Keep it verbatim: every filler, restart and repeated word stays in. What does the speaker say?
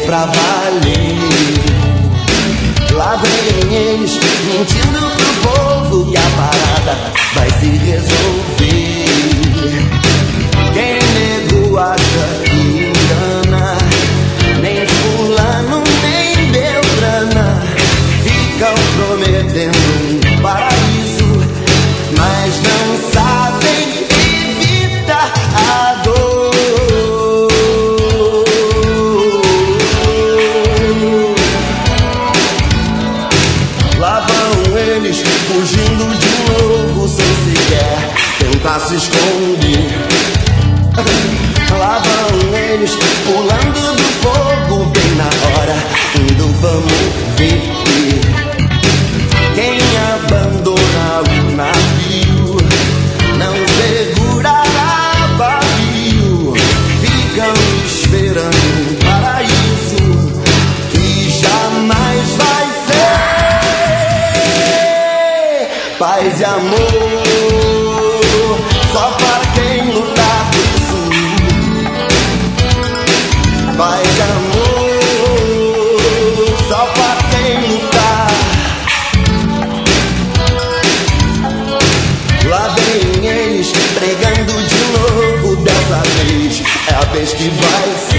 pra valer. Lá vem eles mentindo pro povo que a parada vai se resolver. Quem nego acha que engana, nem fulano nem Beltrana. Ficam prometendo um paraíso, mas não sabem evitar a dor. Lá vão eles fugindo de novo sem sequer tentar se esconder. Lá vão eles pulando do fogo bem na hora, indo vamos ver. Quem abandona o navio não segurará vazio. Ficam esperando um paraíso que jamais vai ser. Paz e amor só para quem lutar por isso. Paz e amor só para quem lutar. Lá vem eles pregando de novo, dessa vez é a vez que vai ser.